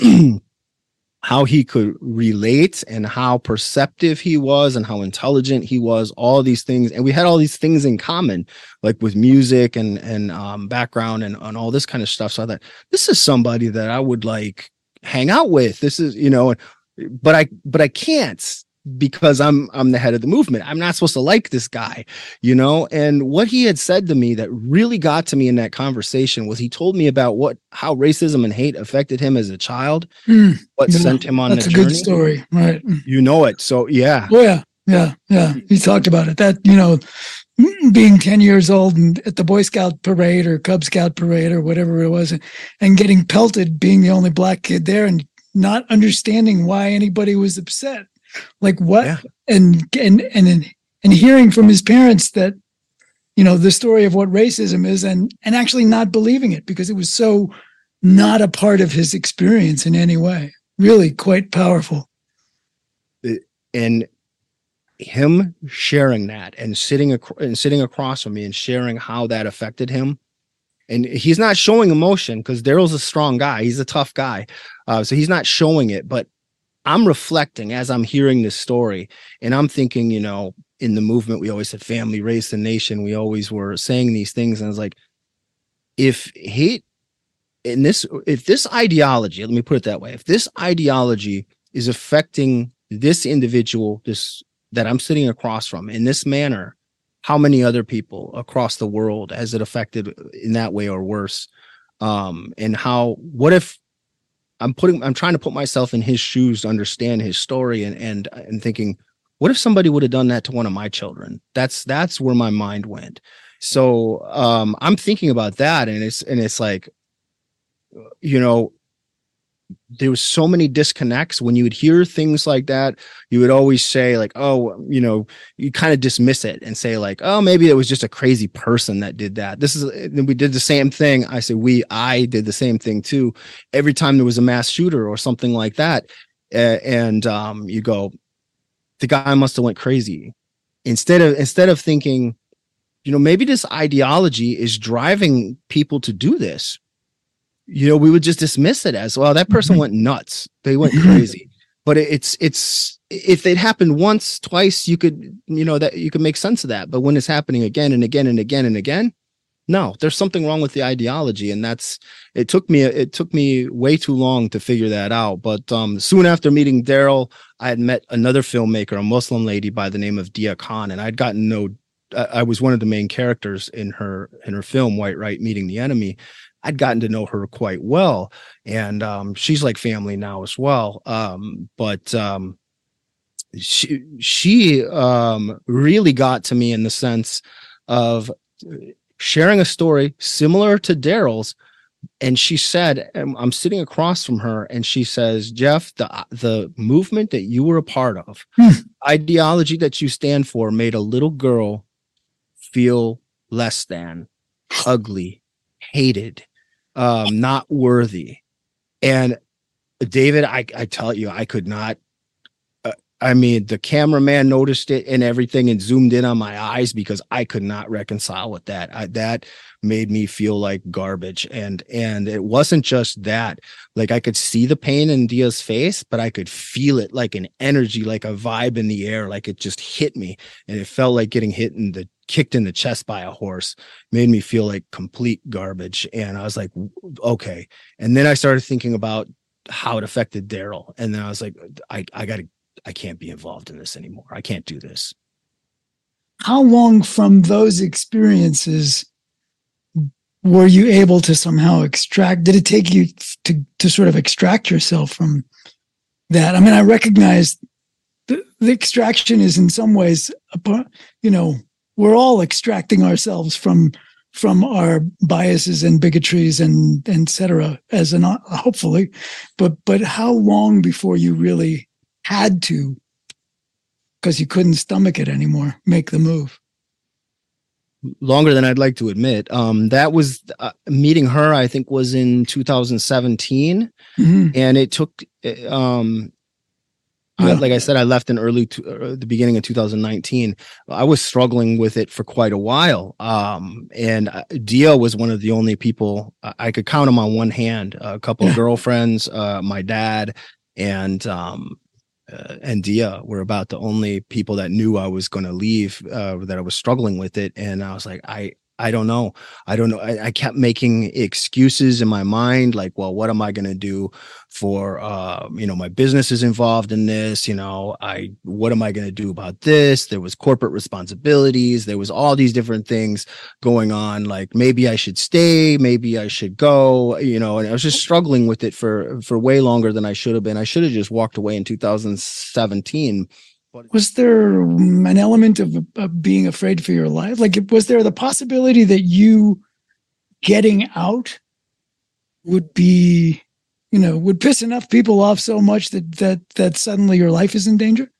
how he could relate and how perceptive he was and how intelligent he was, all these things. And we had all these things in common, like with music and, and um, background and, and all this kind of stuff. So I thought, this is somebody that I would like hang out with. This is, you know, but I, but I can't, because I'm, I'm the head of the movement. I'm not supposed to like this guy, you know? And what he had said to me that really got to me in that conversation was he told me about what, how racism and hate affected him as a child, mm, what yeah, sent him on that's the a journey. good story, right? You know it. So yeah. Oh yeah. Yeah. Yeah. He talked about it, that, you know, being ten years old and at the Boy Scout parade or Cub Scout parade or whatever it was, and getting pelted, being the only black kid there and not understanding why anybody was upset. Like what, yeah. and, and, and, and hearing from his parents that, you know, the story of what racism is, and, and actually not believing it because it was so not a part of his experience in any way. Really quite powerful. And him sharing that and sitting, ac- and sitting across from me and sharing how that affected him. And he's not showing emotion because Daryl's a strong guy. He's a tough guy. Uh, so he's not showing it, but I'm reflecting as I'm hearing this story, and I'm thinking, you know, in the movement, we always said family, race, and nation. We always were saying these things. And I was like, if hate in this, if this ideology, let me put it that way, if this ideology is affecting this individual, this that I'm sitting across from in this manner, how many other people across the world has it affected in that way or worse? Um, and how, what if I'm putting, I'm trying to put myself in his shoes to understand his story and, and, and thinking, what if somebody would have done that to one of my children? That's, that's where my mind went. So, um, I'm thinking about that, and it's, and it's like, you know, there was so many disconnects when you would hear things like that. You would always say like, oh, you know, you kind of dismiss it and say like, oh, maybe it was just a crazy person that did that. This is, we did the same thing. I say, we, I did the same thing too. Every time there was a mass shooter or something like that. Uh, and, um, you go, the guy must have went crazy. Instead of, instead of thinking, you know, maybe this ideology is driving people to do this. You know, we would just dismiss it as, well, that person went nuts. They went crazy. But it's, it's, if it happened once, twice, you could, you know, that you could make sense of that. But when it's happening again and again and again and again, no, there's something wrong with the ideology. And that's, it took me, it took me way too long to figure that out. But um, soon after meeting Daryl, I had met another filmmaker, a Muslim lady by the name of Dia Khan. And I'd gotten to know, I was one of the main characters in her, in her film, White Right Meeting the Enemy. I'd gotten to know her quite well, and um, she's like family now as well. Um, but um, she she um, really got to me in the sense of sharing a story similar to Daryl's. And she said, I'm sitting across from her, and she says, Jeff, the the movement that you were a part of, hmm. ideology that you stand for, made a little girl feel less than, ugly, hated, um, not worthy. And David, I, I tell you, I could not, uh, I mean, the cameraman noticed it and everything and zoomed in on my eyes because I could not reconcile with that. I, that made me feel like garbage. And, and it wasn't just that, like I could see the pain in Dia's face, but I could feel it like an energy, like a vibe in the air, like it just hit me. And it felt like getting hit in the kicked in the chest by a horse, made me feel like complete garbage. And I was like, okay. And then I started thinking about how it affected Daryl. And then I was like, I, I gotta, I can't be involved in this anymore. I can't do this. How long from those experiences were you able to somehow extract? Did it take you to, to sort of extract yourself from that? I mean, I recognize the, the extraction is in some ways, you know, we're all extracting ourselves from from our biases and bigotries and et cetera, as an hopefully, but but how long before you really had to, because you couldn't stomach it anymore, make the move? Longer than I'd like to admit. Um, that was uh, meeting her, I think, was in two thousand seventeen, mm-hmm. and it took. Um, Yeah. I, like I said, I left in early, to, uh, the beginning of two thousand nineteen. I was struggling with it for quite a while. Um, and uh, Dia was one of the only people uh, I could count them on one hand. Uh, a couple of girlfriends, uh, my dad, and um, uh, and Dia were about the only people that knew I was going to leave, uh, that I was struggling with it. And I was like, I. I don't know. I don't know. I, I kept making excuses in my mind, like, well, what am I going to do for, uh, you know, my business is involved in this, you know, I, what am I going to do about this? There was corporate responsibilities. There was all these different things going on. Like maybe I should stay, maybe I should go, you know, and I was just struggling with it for, for way longer than I should have been. I should have just walked away in two thousand seventeen. Was there an element of, of being afraid for your life? Like, was there the possibility that you getting out would be, you know, would piss enough people off so much that that that suddenly your life is in danger?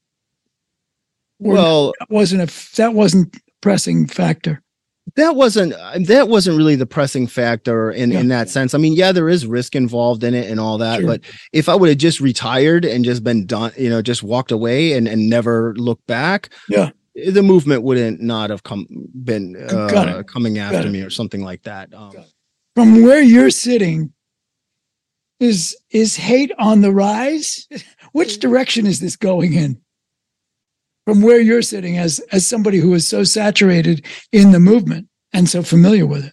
Or well, that wasn't a that wasn't a pressing factor. That wasn't that wasn't really the pressing factor in, yeah. in that sense. I mean, yeah, there is risk involved in it and all that. Sure. But if I would have just retired and just been done, you know, just walked away and, and never looked back, yeah, the movement wouldn't not have come been uh, coming after me or something like that. Um, From where you're sitting, is is hate on the rise? Which direction is this going in? from where you're sitting as as somebody who is so saturated in the movement and so familiar with it?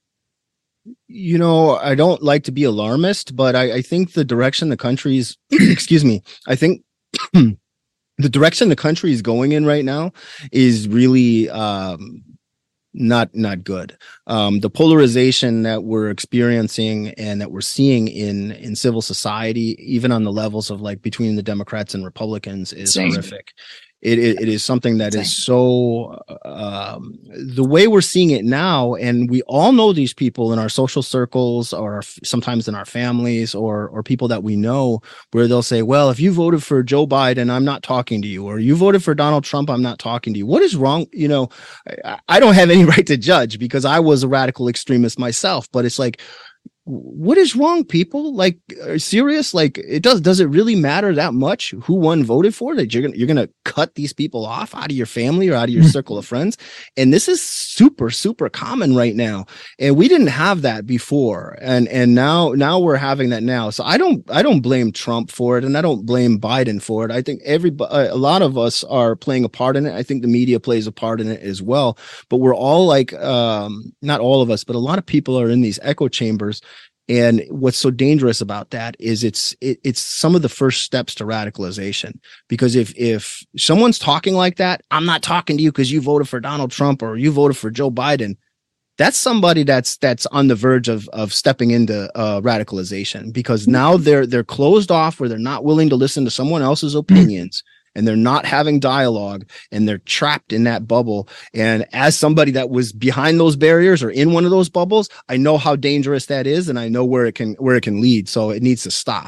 You know, I don't like to be alarmist, but I, I think the direction the country's, excuse me, I think the direction the country is going in right now is really um, not not good. Um, the polarization that we're experiencing and that we're seeing in in civil society, even on the levels of like between the Democrats and Republicans, is Same. horrific. It, it, it is something that Same. is so um, the way we're seeing it now, and we all know these people in our social circles, or sometimes in our families, or or people that we know, where they'll say, "Well, if you voted for Joe Biden, I'm not talking to you," or "You voted for Donald Trump, I'm not talking to you." What is wrong? You know, I, I don't have any right to judge because I was a radical extremist myself, but it's like, what is wrong, people? Like, are you serious? Like, it does, does it really matter that much who one voted for, that you're going to, you're going to cut these people off out of your family or out of your circle of friends? And this is super, super common right now. And we didn't have that before. And, and now, now we're having that now. So I don't, I don't blame Trump for it. And I don't blame Biden for it. I think everybody, a lot of us are playing a part in it. I think the media plays a part in it as well, but we're all like, um, not all of us, but a lot of people are in these echo chambers. And what's so dangerous about that is it's it, it's some of the first steps to radicalization. Because if if someone's talking like that, I'm not talking to you because you voted for Donald Trump or you voted for Joe Biden. That's somebody that's that's on the verge of of stepping into uh, radicalization, because now they're they're closed off, where they're not willing to listen to someone else's opinions. And they're not having dialogue, and they're trapped in that bubble. And as somebody that was behind those barriers or in one of those bubbles, I know how dangerous that is, and I know where it can where it can lead. So it needs to stop.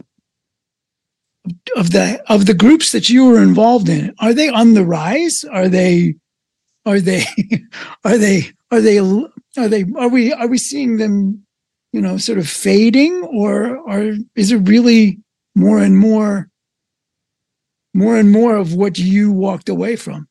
Of the of the groups that you were involved in, are they on the rise? Are they are they are they are they are they are we are we seeing them, you know, sort of fading, or or is it really more and more more and more of what you walked away from?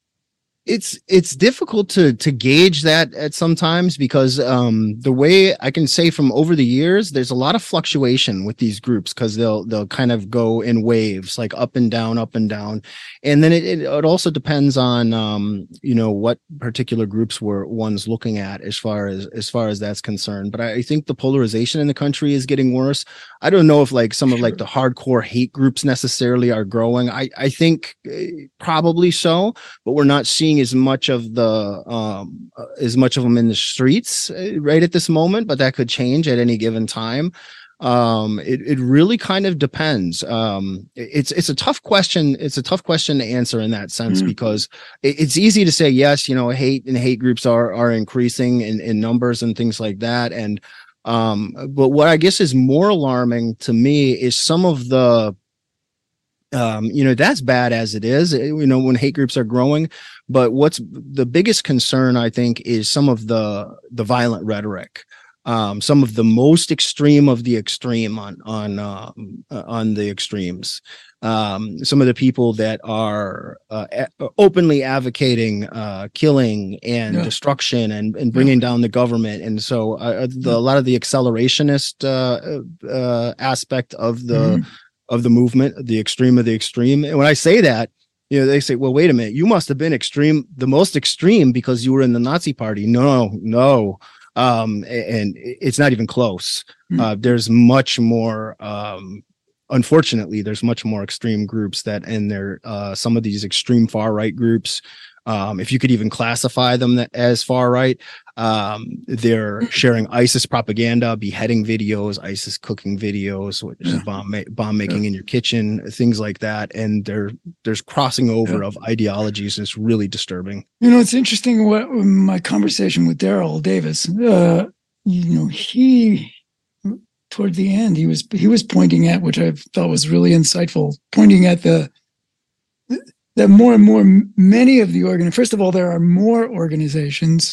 It's it's difficult to to gauge that at sometimes, because um, the way I can say from over the years, there's a lot of fluctuation with these groups, because they'll they'll kind of go in waves, like up and down, up and down, and then it it, it also depends on um, you know, what particular groups were one's looking at as far as as far as that's concerned. But I, I think the polarization in the country is getting worse. I don't know if like some sure. of like the hardcore hate groups necessarily are growing. I I think probably so, but we're not seeing as much of the um as much of them in the streets right at this moment, but that could change at any given time. Um it, it really kind of depends. Um it's it's a tough question. It's a tough question to answer in that sense, mm-hmm. because it, it's easy to say, yes, you know, hate and hate groups are are increasing in, in numbers and things like that. And um but what I guess is more alarming to me is some of the Um, you know, that's bad as it is, you know, when hate groups are growing. But what's the biggest concern, I think, is some of the the violent rhetoric, um, some of the most extreme of the extreme on on uh, on the extremes. Um, some of the people that are uh, a- openly advocating uh, killing and yeah. destruction and, and bringing yeah. down the government. And so uh, the, a lot of the accelerationist uh, uh, aspect of the mm-hmm. of the movement, the extreme of the extreme. And when I say that, you know, they say, well, wait a minute, you must have been extreme, the most extreme, because you were in the Nazi party. No, no. Um, and it's not even close. Mm-hmm. Uh, there's much more, um, unfortunately, there's much more extreme groups that, and there, uh, some of these extreme far right groups, um, if you could even classify them as far right, um, they're sharing ISIS propaganda, beheading videos, ISIS cooking videos, which is bomb ma- bomb making yeah. in your kitchen, things like that. And there, there's crossing over yeah. of ideologies. And it's really disturbing. You know, it's interesting what my conversation with Daryl Davis, uh, you know, he, toward the end, he was, he was pointing at, which I thought was really insightful, pointing at the, that more and more, many of the organ. First of all, there are more organizations.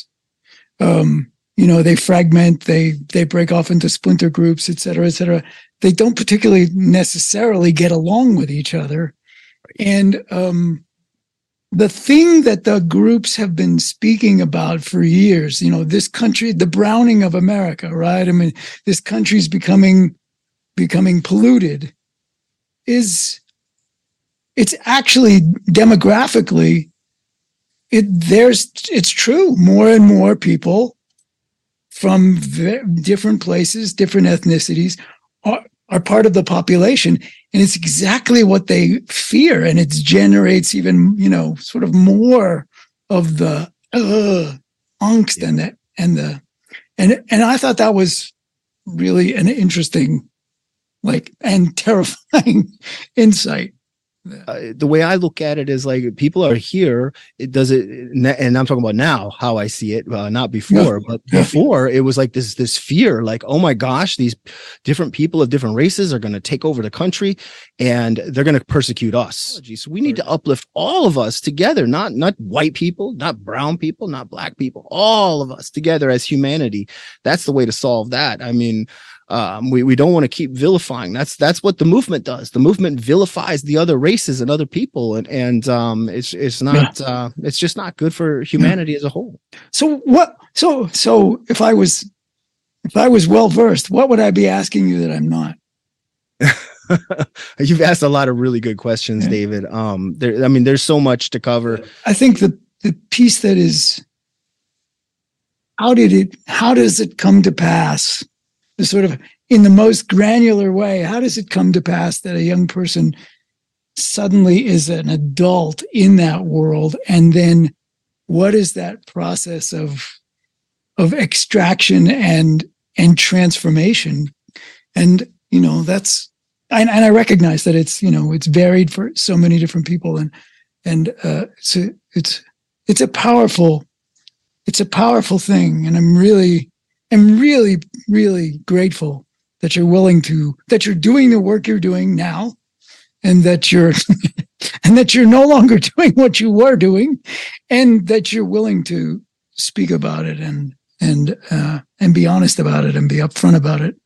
Um, you know, they fragment, they they break off into splinter groups, et cetera, et cetera. They don't particularly necessarily get along with each other. And um, the thing that the groups have been speaking about for years, you know, this country, the browning of America, right? I mean, this country's becoming becoming polluted, is it's actually demographically, it there's it's true. More and more people from v- different places, different ethnicities are, are part of the population. And it's exactly what they fear. And it generates even, you know, sort of more of the uh, angst yeah. and the, and the, and, and I thought that was really an interesting, like, and terrifying insight. Uh, the way I look at it is like people are here. It does it, and I'm talking about now how I see it, uh, not before. But before it was like this this fear, like, oh my gosh, these different people of different races are going to take over the country, and they're going to persecute us. So we need to uplift all of us together, not not white people, not brown people, not black people, all of us together as humanity. That's the way to solve that. I mean. Um, we, we don't want to keep vilifying. That's that's what the movement does. The movement vilifies the other races and other people, and and um, it's it's not yeah. uh, it's just not good for humanity yeah. as a whole. So what? So so if I was if I was well versed, what would I be asking you that I'm not? You've asked a lot of really good questions, yeah. David. Um, there, I mean, there's so much to cover. I think the the piece that is, how did it? How does it come to pass? The sort of in the most granular way, how does it come to pass that a young person suddenly is an adult in that world? And then what is that process of, of extraction and, and transformation? And, you know, that's, and, and I recognize that it's, you know, it's varied for so many different people. And, and, uh, so it's, it's a powerful, it's a powerful thing. And I'm really, I'm really, really grateful that you're willing to, that you're doing the work you're doing now, and that you're, and that you're no longer doing what you were doing, and that you're willing to speak about it and, and, uh, and be honest about it and be upfront about it.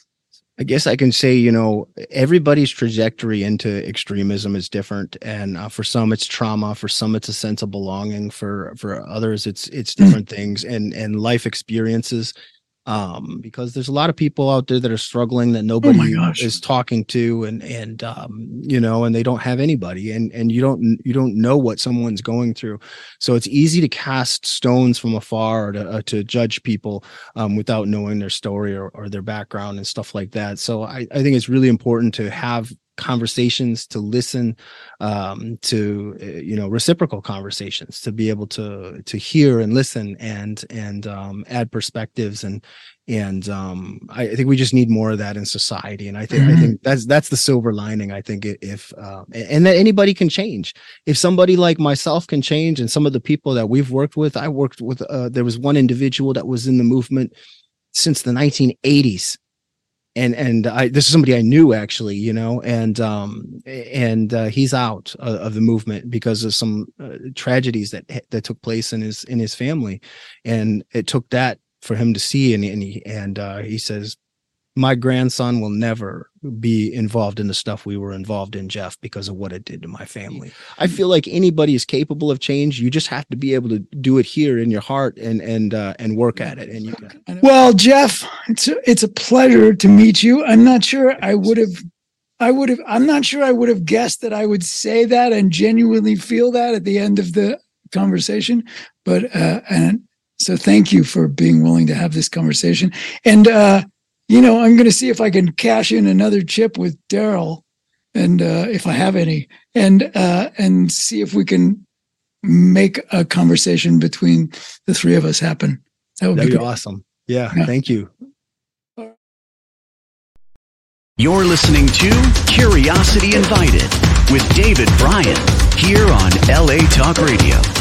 I guess I can say, you know, everybody's trajectory into extremism is different. And uh, for some, it's trauma. For some, it's a sense of belonging. For for others, it's it's different mm. things and, and life experiences. Um, because there's a lot of people out there that are struggling that nobody oh is talking to, and and um, you know, and they don't have anybody, and and you don't you don't know what someone's going through. So it's easy to cast stones from afar, or to uh, to judge people um, without knowing their story or, or their background and stuff like that. So I, I think it's really important to have conversations, to listen, um, to uh, you know, reciprocal conversations, to be able to to hear and listen and and um, add perspectives, and and um, I, I think we just need more of that in society. And I think mm-hmm. I think that's that's the silver lining. I think if uh, and that anybody can change. If somebody like myself can change, and some of the people that we've worked with, I worked with. Uh, there was one individual that was in the movement since the nineteen eighties. And, and I, this is somebody I knew actually, you know, and, um, and, uh, he's out of, of the movement because of some uh, tragedies that, that took place in his, in his family. And it took that for him to see. And, and he, and, uh, he says, my grandson will never be involved in the stuff we were involved in, Jeff, because of what it did to my family. I feel like anybody is capable of change. You just have to be able to do it here in your heart and and uh, and work at it. And you can. Well, Jeff, it's a, it's a pleasure to meet you. I'm not sure I would have, I would have, I'm not sure I would have guessed that I would say that and genuinely feel that at the end of the conversation. But uh, and so thank you for being willing to have this conversation. And uh, you know, I'm going to see if I can cash in another chip with Daryl, and uh, if I have any, and uh, and see if we can make a conversation between the three of us happen. That would That'd be, be awesome. Yeah, yeah, thank you. You're listening to Curiosity Invited with David Bryan here on L A Talk Radio.